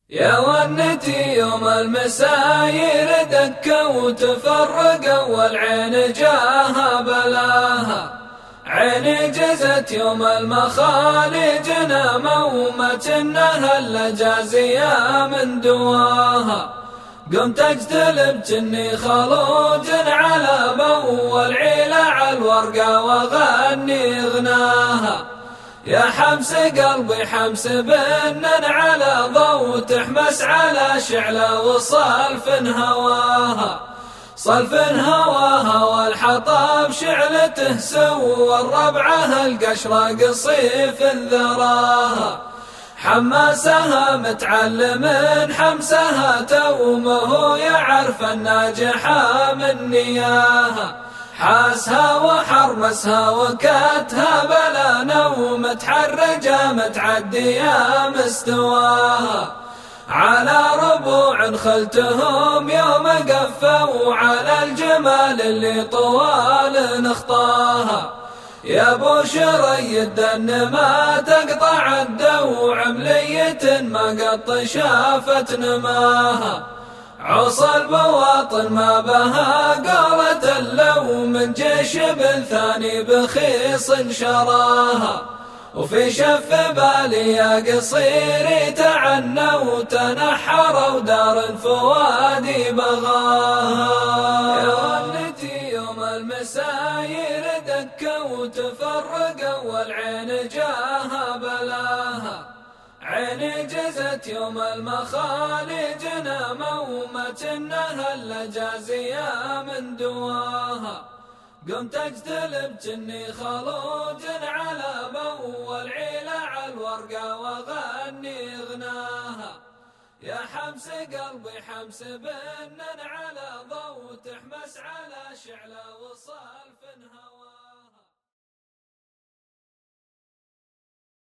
يا ونتي يوم المساير دكة وتفرق والعين جاها بلاها، عيني جزت يوم المخالج نامومت انها اللجازية من دواها، قمت اجتلب جني خلوج على بو العيلة على الورقة واغني غناها، يا حمس قلبي حمس بنن على ضو تحمس على شعلة وصلف هواها، صلف هواها والحطب شعلته سوى الربعه القشرة قصيف ذراها، حماسها متعلم حمسها تومه يعرف الناجحة من نياها، حاسها وحرمسها وكتها بلا نوم متحرجة متعدية مستواها، على ربوع خلتهم يوم قفوا على الجمال اللي طوال نخطاها، يا ابو شري الدن ما تقطع الدوع ملية ما قط شافت نماها، عصى البواطن ما بها قالت لو من جيش بالثاني بخيص شراها، وفي شف بالي يا قصير تعنى وتنحر ودار الفوادي بغاها، يا ونتي يوم المساير دكة وتفرق والعين جاها بلاها، عيني جزت يوم المخالج نامومت انها اللجازية من دواها، قمت اجتلب جني خلوج على بو العيلة على الورقة واغني غناها، يا حمس قلبي حمس بنن على ضو تحمس على شعلة وصال